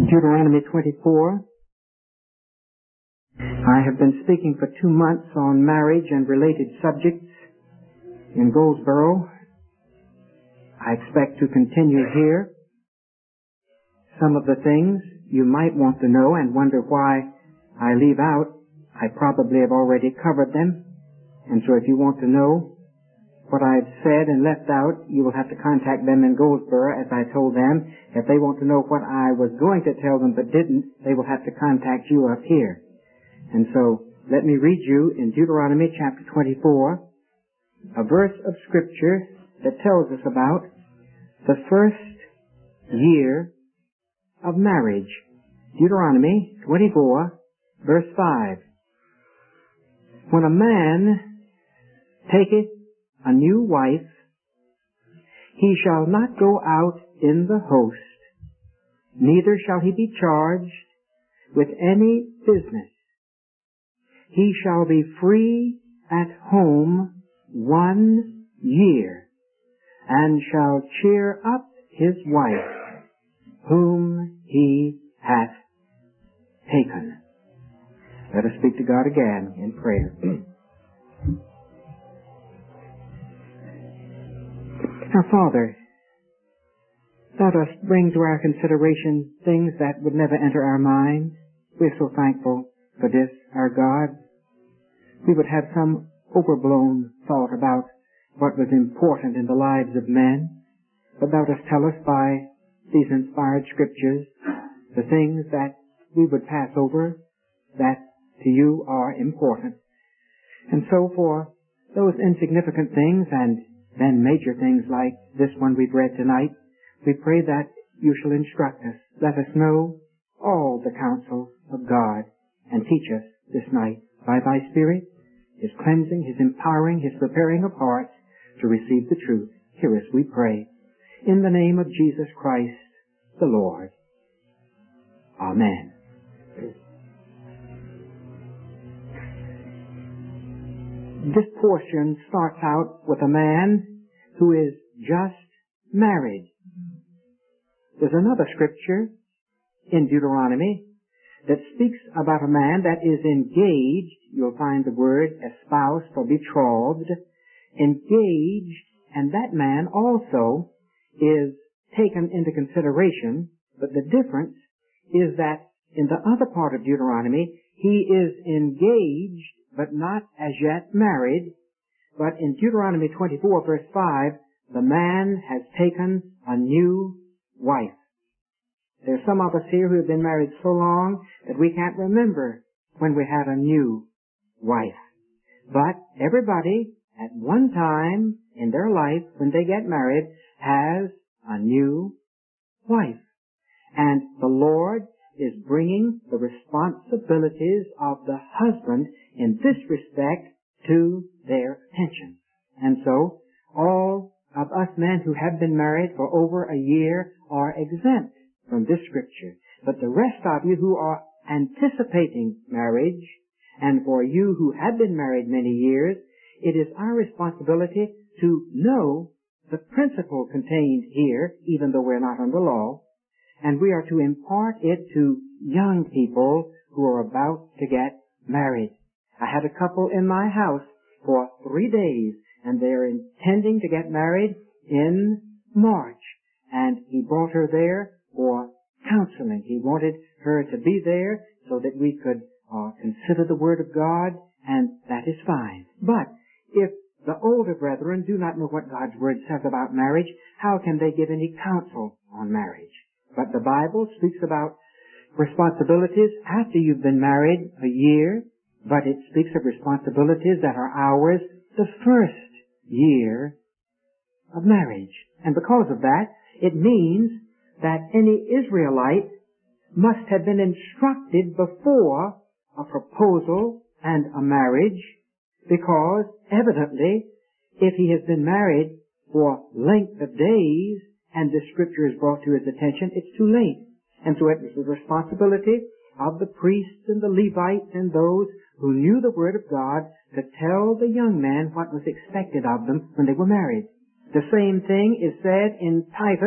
Deuteronomy 24. I have been speaking for 2 months on marriage and related subjects in Goldsboro. I expect to continue here. Some of the things you might want to know and wonder why I leave out, I probably have already covered them. And so if you want to know what I've said and left out, you will have to contact them in Goldsboro, as I told them. If they want to know what I was going to tell them but didn't, they will have to contact you up here. And so let me read you in Deuteronomy chapter 24 a verse of Scripture that tells us about the first year of marriage. Deuteronomy 24, verse 5. When a man taketh a new wife, he shall not go out in the host, neither shall he be charged with any business. He shall be free at home 1 year, and shall cheer up his wife, whom he hath taken. Let us speak to God again in prayer. Now, Father, let us bring to our consideration things that would never enter our mind. We're so thankful for this, our God. We would have some overblown thought about what was important in the lives of men, but thou dost tell us by these inspired Scriptures the things that we would pass over that to you are important. And so for those insignificant things and then major things like this one we've read tonight, we pray that you shall instruct us. Let us know all the counsel of God and teach us this night by thy Spirit, his cleansing, his empowering, his preparing of hearts to receive the truth. Hear us, we pray. In the name of Jesus Christ, the Lord. Amen. This portion starts out with a man who is just married. There's another scripture in Deuteronomy that speaks about a man that is engaged. You'll find the word espoused or betrothed, engaged, and that man also is taken into consideration. But the difference is that in the other part of Deuteronomy, he is engaged but not as yet married. But in Deuteronomy 24, verse 5, the man has taken a new wife. There's some of us here who have been married so long that we can't remember when we had a new wife. But everybody at one time in their life, when they get married, has a new wife. And the Lord is bringing the responsibilities of the husband in this respect to their attention. And so, all of us men who have been married for over a year are exempt from this scripture. But the rest of you who are anticipating marriage, and for you who have been married many years, it is our responsibility to know the principle contained here, even though we're not under law, and we are to impart it to young people who are about to get married. I had a couple in my house for 3 days, and they're intending to get married in March. And he brought her there for counseling. He wanted her to be there so that we could consider the Word of God, and that is fine. But if the older brethren do not know what God's Word says about marriage, how can they give any counsel on marriage? But the Bible speaks about responsibilities after you've been married a year, but it speaks of responsibilities that are ours the first year of marriage. And because of that, it means that any Israelite must have been instructed before a proposal and a marriage, because evidently, if he has been married for length of days and the scripture is brought to his attention, it's too late. And so it was the responsibility of the priests and the Levites and those who knew the Word of God to tell the young men what was expected of them when they were married. The same thing is said in Titus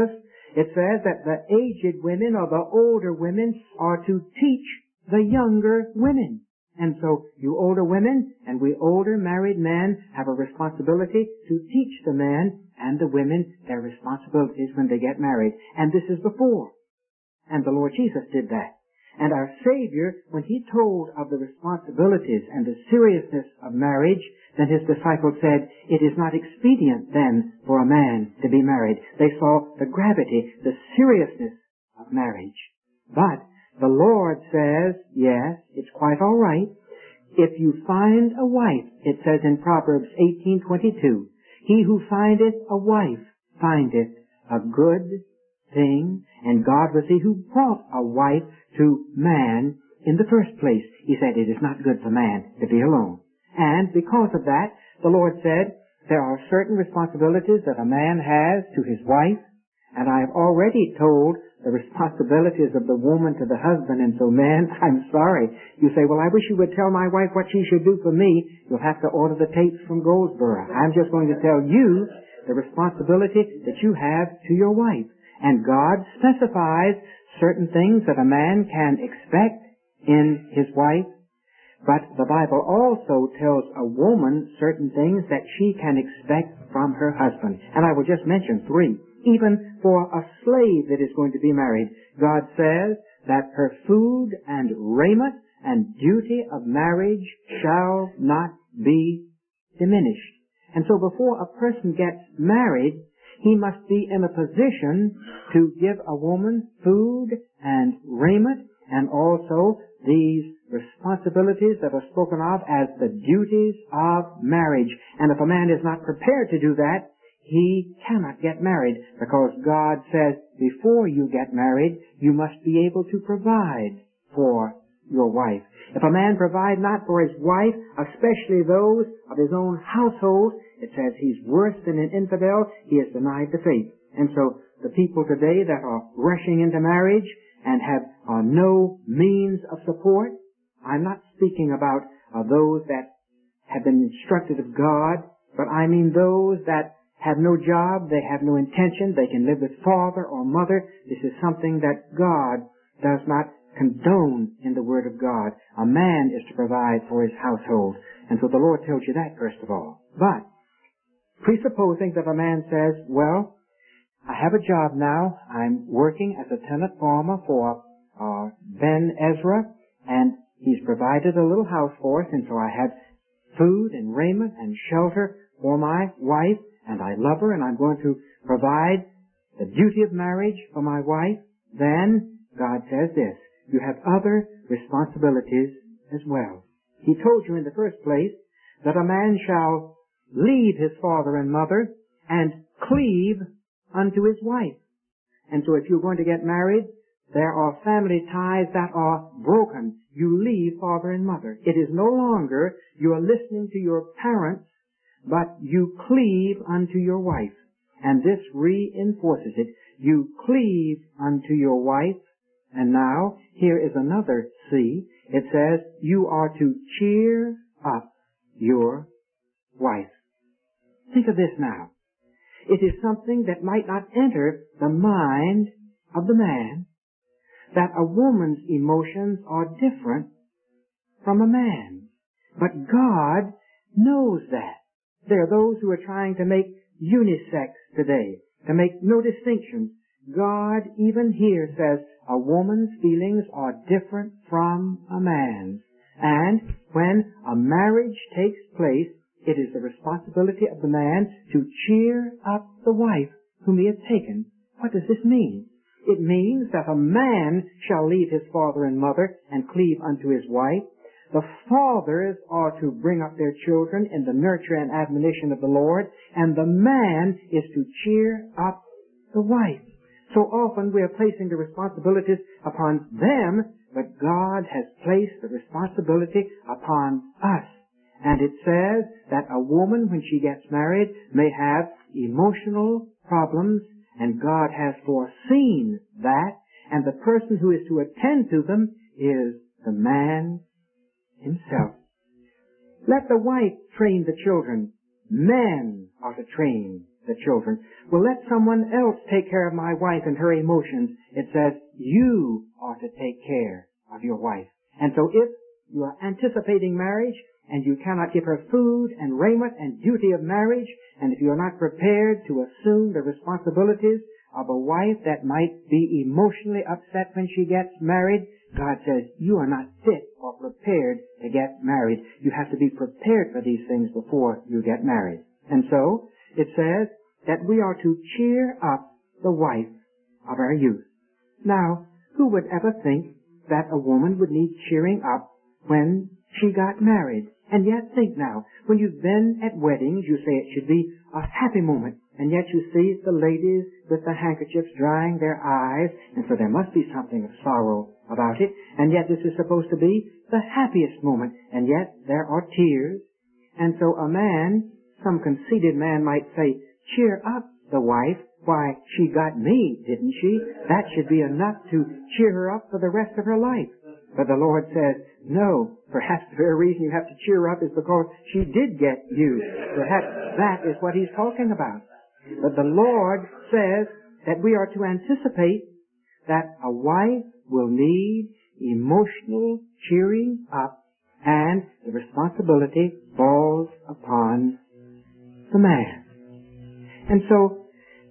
It says that the aged women or the older women are to teach the younger women. And so you older women and we older married men have a responsibility to teach the men and the women their responsibilities when they get married. And this is before. And the Lord Jesus did that. And our Savior, when He told of the responsibilities and the seriousness of marriage, then His disciples said, it is not expedient then for a man to be married. They saw the gravity, the seriousness of marriage. But the Lord says, yes, it's quite all right. If you find a wife, it says in Proverbs 18:22, he who findeth a wife findeth a good thing, and God was He who brought a wife to man in the first place. He said it is not good for man to be alone. And because of that, the Lord said there are certain responsibilities that a man has to his wife, and I have already told the responsibilities of the woman to the husband, and so men, I'm sorry. You say, well, I wish you would tell my wife what she should do for me. You'll have to order the tapes from Goldsboro. I'm just going to tell you the responsibility that you have to your wife. And God specifies certain things that a man can expect in his wife, but the Bible also tells a woman certain things that she can expect from her husband. And I will just mention three. Even for a slave that is going to be married, God says that her food and raiment and duty of marriage shall not be diminished. And so before a person gets married, he must be in a position to give a woman food and raiment, and also these responsibilities that are spoken of as the duties of marriage. And if a man is not prepared to do that, he cannot get married, because God says before you get married, you must be able to provide for your wife. If a man provide not for his wife, especially those of his own household, it says he's worse than an infidel. He has denied the faith. And so the people today that are rushing into marriage and have no means of support, I'm not speaking about those that have been instructed of God, but I mean those that have no job, they have no intention, they can live with father or mother. This is something that God does not condone in the Word of God. A man is to provide for his household. And so the Lord tells you that, first of all. But, presupposing that a man says, well, I have a job now, I'm working as a tenant farmer for Ben Ezra, and he's provided a little house for us, and so I have food and raiment and shelter for my wife, and I love her, and I'm going to provide the duty of marriage for my wife, then God says this, you have other responsibilities as well. He told you in the first place that a man shall leave his father and mother and cleave unto his wife. And so if you're going to get married, there are family ties that are broken. You leave father and mother. It is no longer you are listening to your parents, but you cleave unto your wife. And this reinforces it. You cleave unto your wife. And now, here is another C. It says, you are to cheer up your wife. Think of this now. It is something that might not enter the mind of the man, that a woman's emotions are different from a man's. But God knows that. There are those who are trying to make unisex today, to make no distinctions. God even here says a woman's feelings are different from a man's. And when a marriage takes place, it is the responsibility of the man to cheer up the wife whom he has taken. What does this mean? It means that a man shall leave his father and mother and cleave unto his wife. The fathers are to bring up their children in the nurture and admonition of the Lord, and the man is to cheer up the wife. So often we are placing the responsibilities upon them, but God has placed the responsibility upon us. And it says that a woman, when she gets married, may have emotional problems, and God has foreseen that, and the person who is to attend to them is the man himself. Let the wife train the children. Men are to train the children. Well, let someone else take care of my wife and her emotions. It says, you are to take care of your wife. And so if you are anticipating marriage, and you cannot give her food and raiment and duty of marriage, and if you are not prepared to assume the responsibilities of a wife that might be emotionally upset when she gets married, God says you are not fit or prepared to get married. You have to be prepared for these things before you get married. And so it says that we are to cheer up the wife of our youth. Now, who would ever think that a woman would need cheering up when she got married? And yet think now, when you've been at weddings, you say it should be a happy moment, and yet you see the ladies with the handkerchiefs drying their eyes, and so there must be something of sorrow about it, and yet this is supposed to be the happiest moment, and yet there are tears. And so a man, some conceited man might say, cheer up the wife. Why, she got me, didn't she? That should be enough to cheer her up for the rest of her life. But the Lord says, no, perhaps the very reason you have to cheer her up is because she did get you. Perhaps that is what He's talking about. But the Lord says that we are to anticipate that a wife will need emotional cheering up, and the responsibility falls upon the man. And so,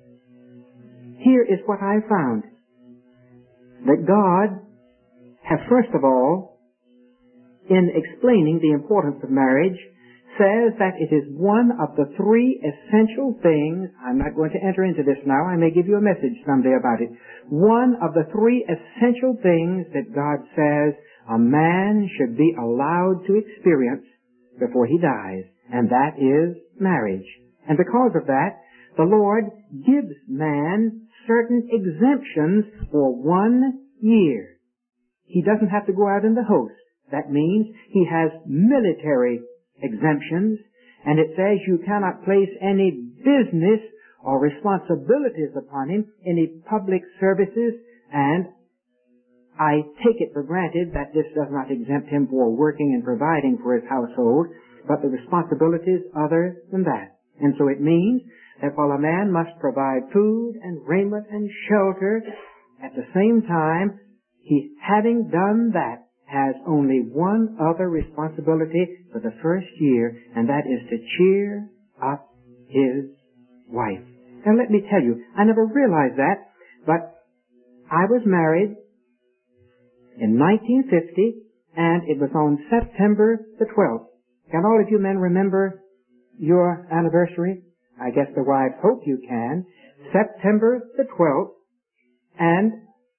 here is what I found. That God has, first of all, in explaining the importance of marriage, says that it is one of the three essential things. I'm not going to enter into this now. I may give you a message someday about it. One of the three essential things that God says a man should be allowed to experience before he dies, and that is marriage. And because of that, the Lord gives man certain exemptions for 1 year. He doesn't have to go out in the host. That means he has military exemptions, and it says you cannot place any business or responsibilities upon him, any public services, and I take it for granted that this does not exempt him for working and providing for his household, but the responsibilities other than that. And so it means that while a man must provide food and raiment and shelter, at the same time, he, having done that, has only one other responsibility for the first year, and that is to cheer up his wife. Now let me tell you, I never realized that, but I was married in 1950, and it was on September the 12th. Can all of you men remember your anniversary? I guess the wives hope you can. September the 12th, and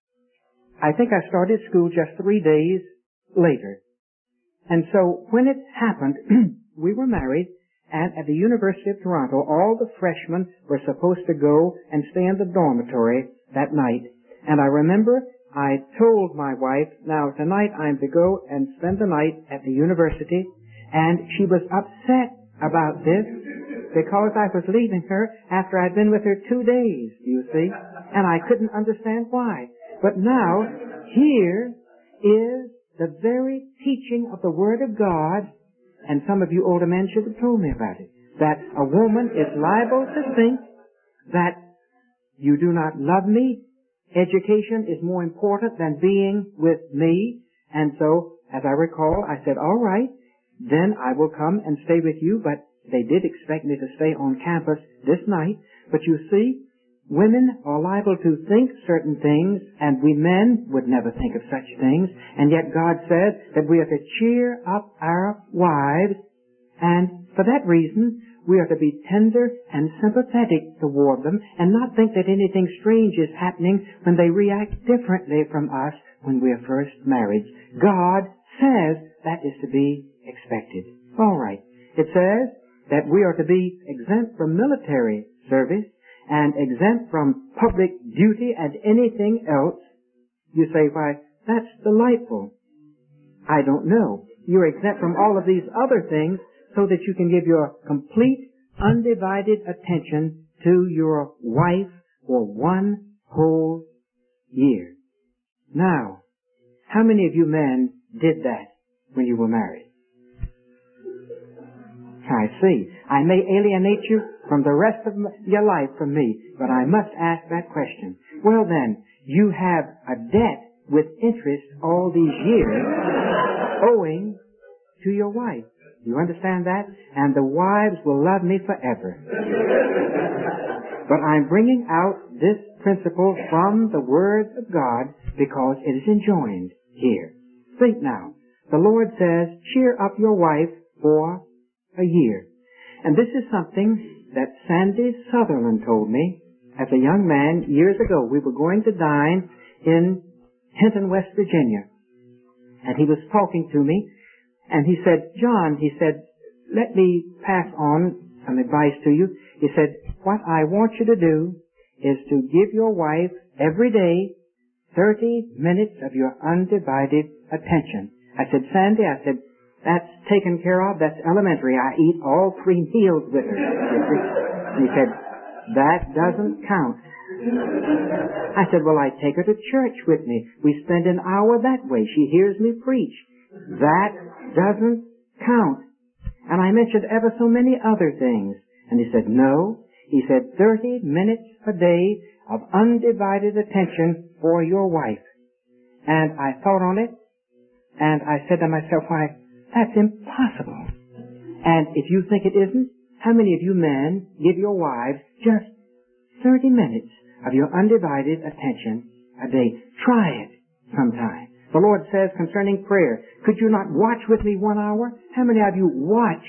I think I started school just 3 days later. And so when it happened, we were married, and at the University of Toronto, all the freshmen were supposed to go and stay in the dormitory that night. And I remember I told my wife, now tonight I'm to go and spend the night at the university, and she was upset about this because I was leaving her after I'd been with her 2 days, you see, and I couldn't understand why. But now, here is the very teaching of the Word of God, and some of you older men should have told me about it, that a woman is liable to think that you do not love me, education is more important than being with me, and so, as I recall, I said, all right, then I will come and stay with you, but they did expect me to stay on campus this night. But you see, women are liable to think certain things, and we men would never think of such things, and yet God says that we are to cheer up our wives, and for that reason, we are to be tender and sympathetic toward them, and not think that anything strange is happening when they react differently from us when we are first married. God says that is to be expected. All right. It says that we are to be exempt from military service and exempt from public duty and anything else. You say, why, that's delightful. I don't know. You're exempt from all of these other things so that you can give your complete, undivided attention to your wife for 1 whole year. Now, how many of you men did that when you were married? I see. I may alienate you from the rest of your life from me. But I must ask that question. Well then, you have a debt with interest all these years owing to your wife. You understand that? And the wives will love me forever. But I'm bringing out this principle from the Word of God because it is enjoined here. Think now. The Lord says, cheer up your wife for a year. And this is something that Sandy Sutherland told me as a young man years ago. We were going to dine in Hinton, West Virginia. And he was talking to me, and he said, John, he said, let me pass on some advice to you. He said, what I want you to do is to give your wife every day 30 minutes of your undivided attention. I said, Sandy, I said, that's taken care of. That's elementary. I eat all 3 meals with her. And he said, that doesn't count. I said, well, I take her to church with me. We spend an hour that way. She hears me preach. That doesn't count. And I mentioned ever so many other things. And he said, no. He said, 30 minutes a day of undivided attention for your wife. And I thought on it, and I said to myself, why, that's impossible. And if you think it isn't, how many of you men give your wives just 30 minutes of your undivided attention a day? Try it sometime. The Lord says concerning prayer, could you not watch with me 1 hour? How many of you watch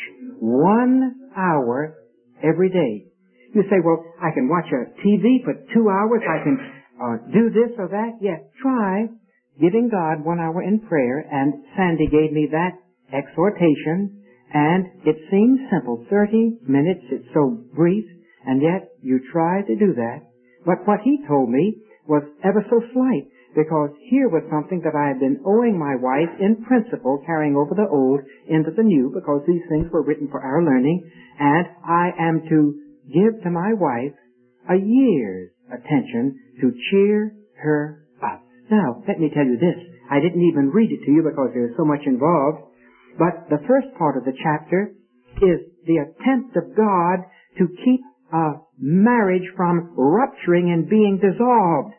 1 hour every day? You say, well, I can watch a TV for 2 hours. I can do this or that. Yes, try giving God 1 hour in prayer. And Sandy gave me that exhortation. And it seems simple. 30 minutes, it's so brief. And yet you try to do that. But what he told me was ever so slight. Because here was something that I had been owing my wife in principle, carrying over the old into the new, because these things were written for our learning. And I am to give to my wife a year's attention to cheer her up. Now, let me tell you this. I didn't even read it to you because there's so much involved. But the first part of the chapter is the attempt of God to keep a marriage from rupturing and being dissolved.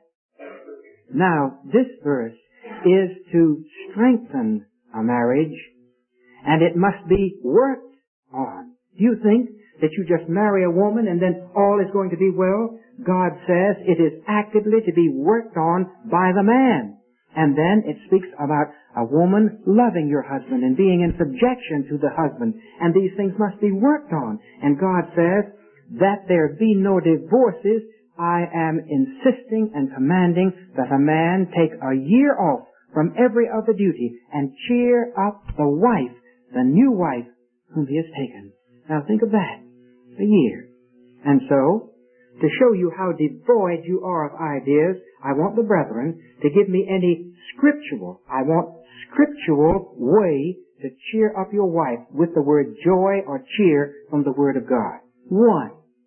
Now, this verse is to strengthen a marriage, and it must be worked on. Do you think that you just marry a woman and then all is going to be well? God says it is actively to be worked on by the man. And then it speaks about a woman loving your husband and being in subjection to the husband. And these things must be worked on. And God says that there be no divorces. I am insisting and commanding that a man take a year off from every other duty and cheer up the wife, the new wife whom he has taken. Now think of that. A year. And so, to show you how devoid you are of ideas, I want the brethren to give me any scriptural way to cheer up your wife with the word joy or cheer from the Word of God. One.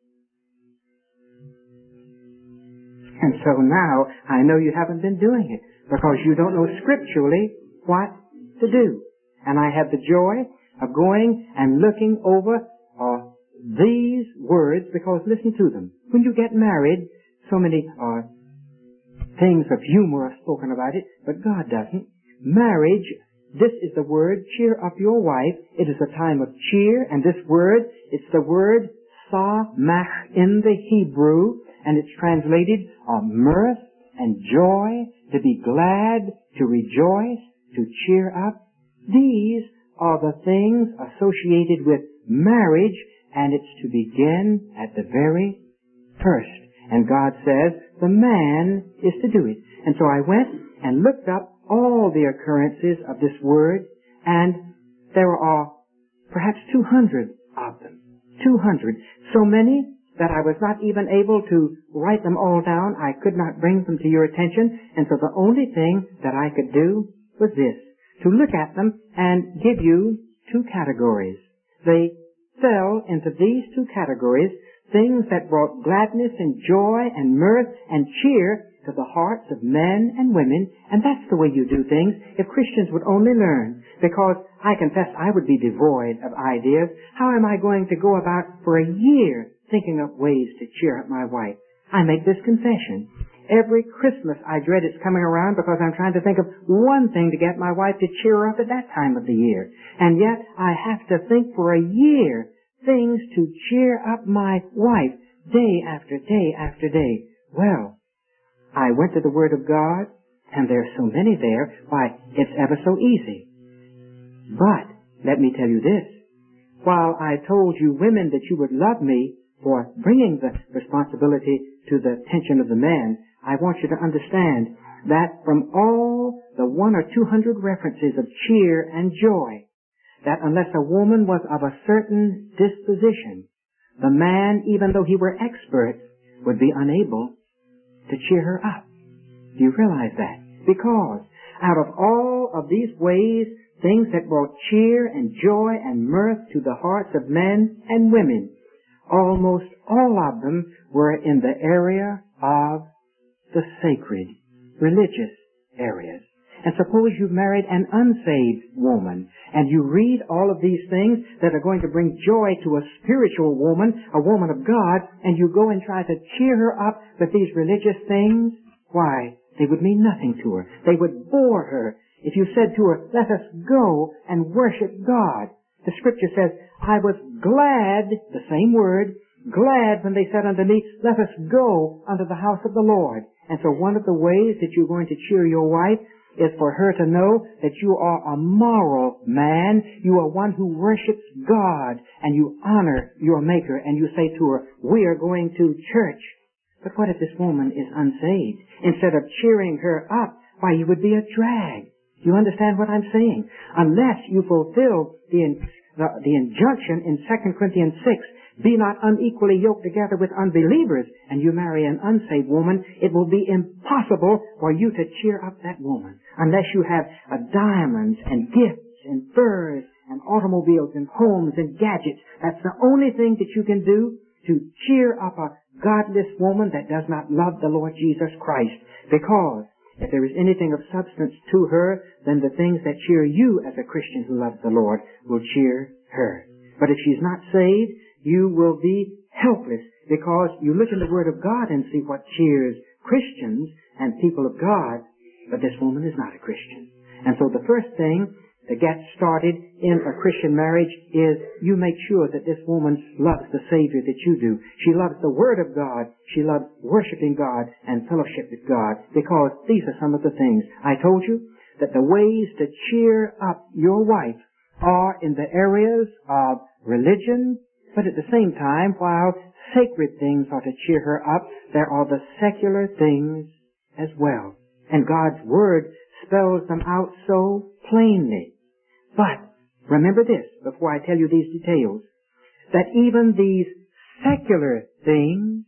And so now, I know you haven't been doing it because you don't know scripturally what to do. And I have the joy of going and looking over these words because listen to them. When you get married, so many things of humor are spoken about it, but God doesn't. Marriage, this is the word, cheer up your wife. It is a time of cheer, and this word, it's the word samach in the Hebrew, and it's translated mirth and joy, to be glad, to rejoice, to cheer up. These are the things associated with marriage, and it's to begin at the very first. And God says the man is to do it. And so I went and looked up all the occurrences of this word, and there are perhaps 200 of them. 200. So many that I was not even able to write them all down. I could not bring them to your attention. And so the only thing that I could do was this, to look at them and give you 2 categories. They fell into these 2 categories, things that brought gladness and joy and mirth and cheer to the hearts of men and women, and that's the way you do things if Christians would only learn. Because I confess I would be devoid of ideas. How am I going to go about for a year thinking up ways to cheer up my wife. I make this confession. Every Christmas I dread it's coming around because I'm trying to think of one thing to get my wife to cheer her up at that time of the year. And yet I have to think for a year things to cheer up my wife day after day after day. Well, I went to the Word of God, and there's so many there, why, it's ever so easy. But let me tell you this. While I told you women that you would love me for bringing the responsibility to the attention of the man, I want you to understand that from all the 100 or 200 references of cheer and joy, that unless a woman was of a certain disposition, the man, even though he were expert, would be unable to cheer her up. Do you realize that? Because out of all of these ways, things that brought cheer and joy and mirth to the hearts of men and women, almost all of them were in the area of the sacred, religious areas. And suppose you've married an unsaved woman, and you read all of these things that are going to bring joy to a spiritual woman, a woman of God, and you go and try to cheer her up with these religious things, why, they would mean nothing to her. They would bore her. If you said to her, let us go and worship God, the Scripture says, I was glad, the same word, glad when they said unto me, let us go unto the house of the Lord. And so one of the ways that you're going to cheer your wife is for her to know that you are a moral man. You are one who worships God, and you honor your Maker, and you say to her, we are going to church. But what if this woman is unsaved? Instead of cheering her up, why, you would be a drag. You understand what I'm saying? Unless you fulfill the injunction in 2 Corinthians 6, be not unequally yoked together with unbelievers, and you marry an unsaved woman, it will be impossible for you to cheer up that woman. Unless you have diamonds and gifts and furs and automobiles and homes and gadgets. That's the only thing that you can do to cheer up a godless woman that does not love the Lord Jesus Christ. Because if there is anything of substance to her, then the things that cheer you as a Christian who loves the Lord will cheer her. But if she's not saved, you will be helpless, because you look in the Word of God and see what cheers Christians and people of God, but this woman is not a Christian. And so the first thing to get started in a Christian marriage is you make sure that this woman loves the Savior that you do. She loves the Word of God. She loves worshiping God and fellowship with God, because these are some of the things. I told you that the ways to cheer up your wife are in the areas of religion, but at the same time, while sacred things are to cheer her up, there are the secular things as well. And God's Word spells them out so plainly. But remember this, before I tell you these details, that even these secular things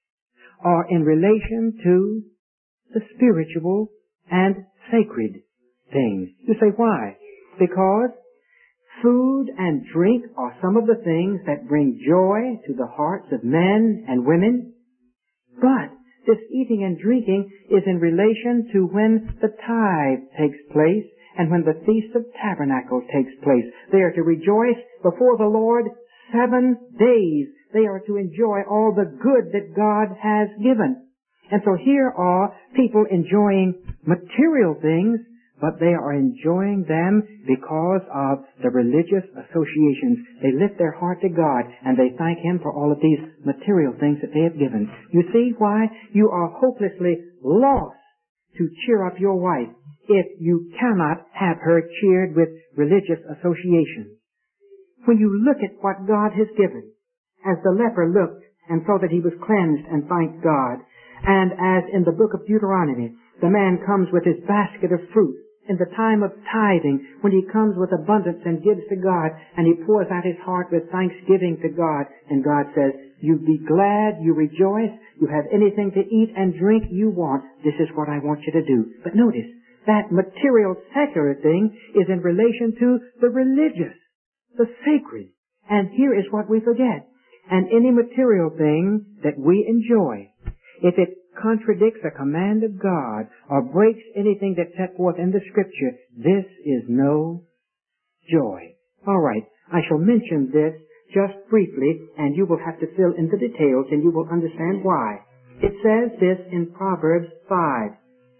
are in relation to the spiritual and sacred things. You say, why? Because food and drink are some of the things that bring joy to the hearts of men and women. But this eating and drinking is in relation to when the tithe takes place and when the Feast of Tabernacles takes place. They are to rejoice before the Lord 7 days. They are to enjoy all the good that God has given. And so here are people enjoying material things, but they are enjoying them because of the religious associations. They lift their heart to God, and they thank Him for all of these material things that they have given. You see why you are hopelessly lost to cheer up your wife if you cannot have her cheered with religious associations. When you look at what God has given, as the leper looked and saw that he was cleansed and thanked God, and as in the book of Deuteronomy, the man comes with his basket of fruit, in the time of tithing, when he comes with abundance and gives to God, and he pours out his heart with thanksgiving to God, and God says, you be glad, you rejoice, you have anything to eat and drink you want, this is what I want you to do. But notice, that material secular thing is in relation to the religious, the sacred. And here is what we forget. And any material thing that we enjoy, if it contradicts a command of God or breaks anything that's set forth in the Scripture, this is no joy. All right, I shall mention this just briefly, and you will have to fill in the details and you will understand why. It says this in Proverbs 5,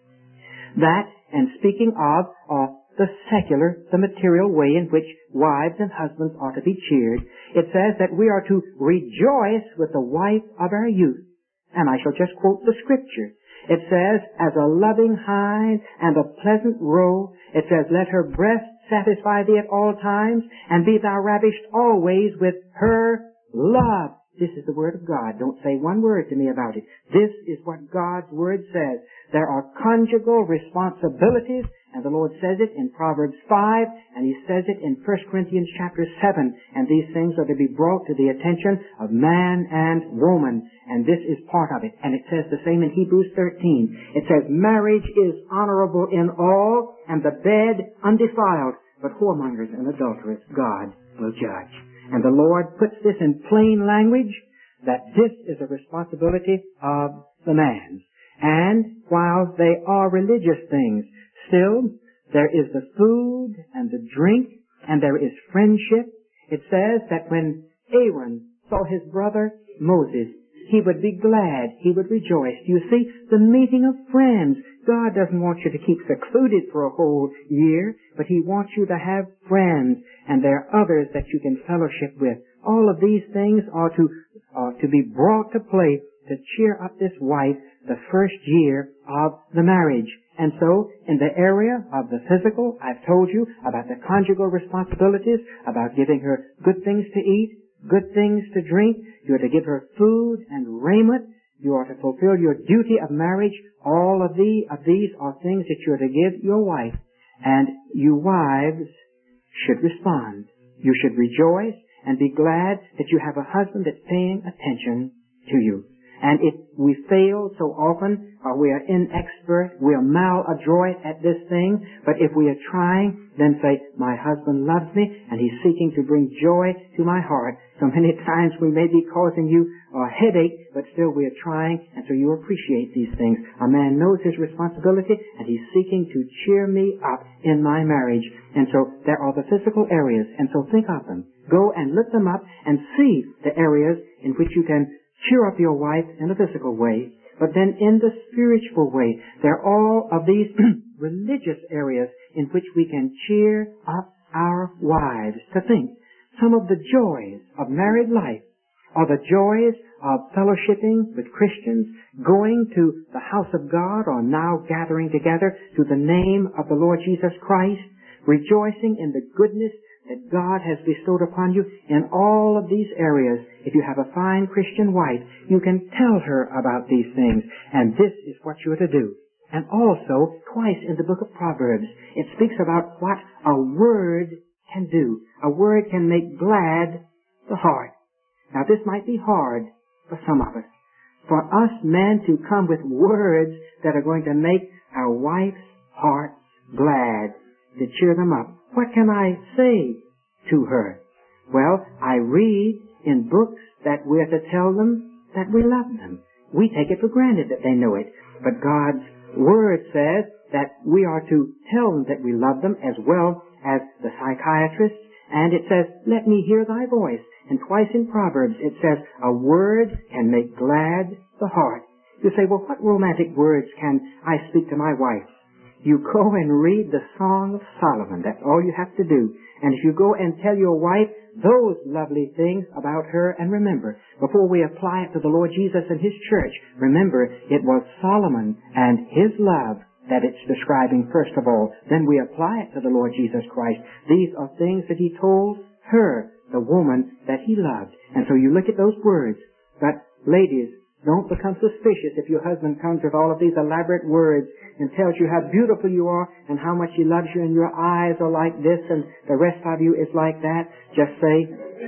that, and speaking of the secular, the material way in which wives and husbands are to be cheered, it says that we are to rejoice with the wife of our youth. And I shall just quote the scripture. It says, as a loving hind and a pleasant roe, it says, let her breast satisfy thee at all times, and be thou ravished always with her love. This is the word of God. Don't say one word to me about it. This is what God's word says. There are conjugal responsibilities, and the Lord says it in Proverbs 5, and He says it in 1 Corinthians chapter 7. And these things are to be brought to the attention of man and woman. And this is part of it. And it says the same in Hebrews 13. It says, marriage is honorable in all, and the bed undefiled, but whoremongers and adulterers God will judge. And the Lord puts this in plain language, that this is a responsibility of the man. And while they are religious things, still there is the food and the drink, and there is friendship. It says that when Aaron saw his brother Moses, he would be glad, he would rejoice. You see, the meeting of friends. God doesn't want you to keep secluded for a whole year, but He wants you to have friends, and there are others that you can fellowship with. All of these things are to be brought to play to cheer up this wife the first year of the marriage. And so, in the area of the physical, I've told you about the conjugal responsibilities, about giving her good things to eat, good things to drink. You are to give her food and raiment. You are to fulfill your duty of marriage. All of these are things that you are to give your wife. And you wives should respond. You should rejoice and be glad that you have a husband that's paying attention to you. And if we fail so often, or we are inexpert, we are maladroit at this thing, but if we are trying, then say, my husband loves me, and he's seeking to bring joy to my heart. So many times we may be causing you a headache, but still we are trying, and so you appreciate these things. A man knows his responsibility, and he's seeking to cheer me up in my marriage. And so there are the physical areas, and so think of them. Go and look them up and see the areas in which you can cheer up your wife in a physical way, but then in the spiritual way. There are all of these religious areas in which we can cheer up our wives. To think, some of the joys of married life are the joys of fellowshipping with Christians, going to the house of God, or now gathering together to the name of the Lord Jesus Christ, rejoicing in the goodness that God has bestowed upon you in all of these areas. If you have a fine Christian wife, you can tell her about these things, and this is what you are to do. And also, twice in the book of Proverbs, it speaks about what a word can do. A word can make glad the heart. Now, this might be hard for some of us. For us men to come with words that are going to make our wife's heart glad, to cheer them up. What can I say to her? Well, I read in books that we're to tell them that we love them. We take it for granted that they know it. But God's Word says that we are to tell them that we love them, as well as the psychiatrists. And it says, let me hear thy voice. And twice in Proverbs it says, a word can make glad the heart. You say, well, what romantic words can I speak to my wife? You go and read the Song of Solomon. That's all you have to do. And if you go and tell your wife those lovely things about her, and remember, before we apply it to the Lord Jesus and His church, remember, it was Solomon and his love that it's describing first of all. Then we apply it to the Lord Jesus Christ. These are things that He told her, the woman that He loved. And so you look at those words. But ladies, don't become suspicious if your husband comes with all of these elaborate words and tells you how beautiful you are and how much he loves you and your eyes are like this and the rest of you is like that. Just say,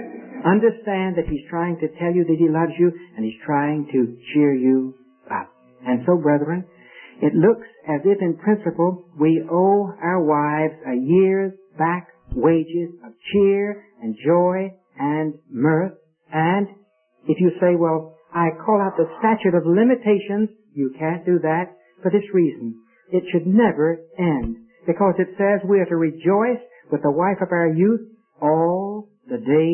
understand that he's trying to tell you that he loves you and he's trying to cheer you up. And so, brethren, it looks as if in principle we owe our wives a year's back wages of cheer and joy and mirth. And if you say, well, I call out the statute of limitations, you can't do that for this reason. It should never end, because it says we are to rejoice with the wife of our youth all the days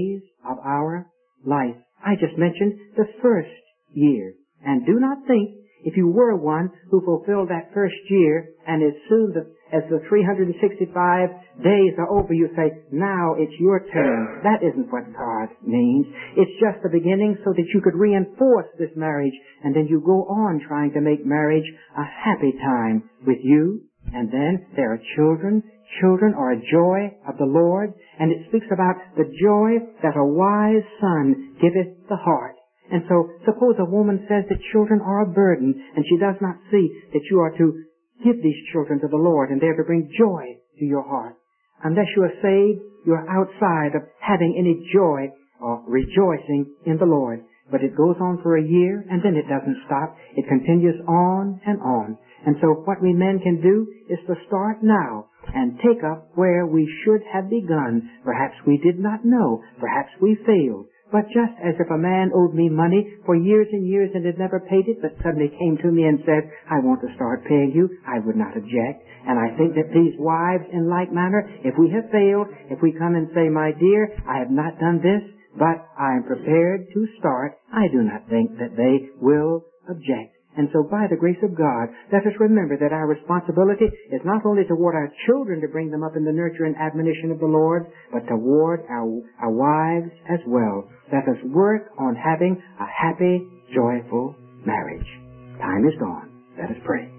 of our life. I just mentioned the first year. And do not think, if you were one who fulfilled that first year, and as soon as the 365 days are over, you say, now it's your turn. That isn't what God means. It's just the beginning so that you could reinforce this marriage, and then you go on trying to make marriage a happy time with you. And then there are children. Children are a joy of the Lord, and it speaks about the joy that a wise son giveth the heart. And so, suppose a woman says that children are a burden, and she does not see that you are to give these children to the Lord, and they are to bring joy to your heart. Unless you are saved, you are outside of having any joy or rejoicing in the Lord. But it goes on for a year, and then it doesn't stop. It continues on and on. And so what we men can do is to start now and take up where we should have begun. Perhaps we did not know. Perhaps we failed. But just as if a man owed me money for years and years and had never paid it, but suddenly came to me and said, I want to start paying you, I would not object. And I think that these wives, in like manner, if we have failed, if we come and say, my dear, I have not done this, but I am prepared to start, I do not think that they will object. And so by the grace of God, let us remember that our responsibility is not only toward our children to bring them up in the nurture and admonition of the Lord, but toward our wives as well. Let us work on having a happy, joyful marriage. Time is gone. Let us pray.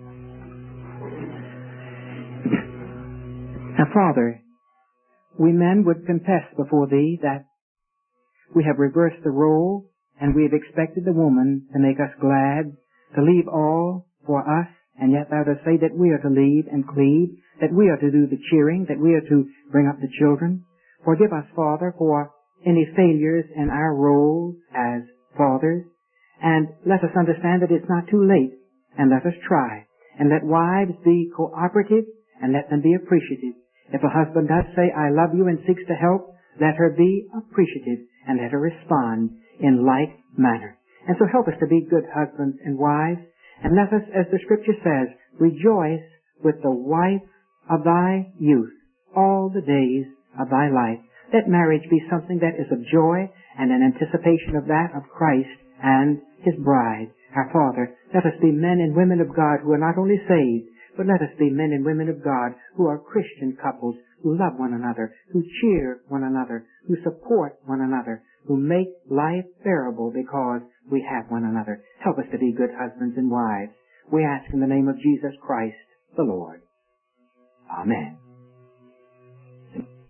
Now, Father, we men would confess before Thee that we have reversed the role, and we have expected the woman to make us glad, to leave all for us, and yet Thou dost say that we are to lead and cleave, that we are to do the cheering, that we are to bring up the children. Forgive us, Father, for any failures in our roles as fathers, and let us understand that it's not too late, and let us try, and let wives be cooperative, and let them be appreciative. If a husband does say, I love you, and seeks to help, let her be appreciative, and let her respond in like manner. And so help us to be good husbands and wives, and let us, as the Scripture says, rejoice with the wife of thy youth all the days of thy life. Let marriage be something that is of joy and an anticipation of that of Christ and His bride. Our Father, let us be men and women of God who are not only saved, but let us be men and women of God who are Christian couples, who love one another, who cheer one another, who support one another, who make life bearable because we have one another. Help us to be good husbands and wives. We ask in the name of Jesus Christ, the Lord. Amen.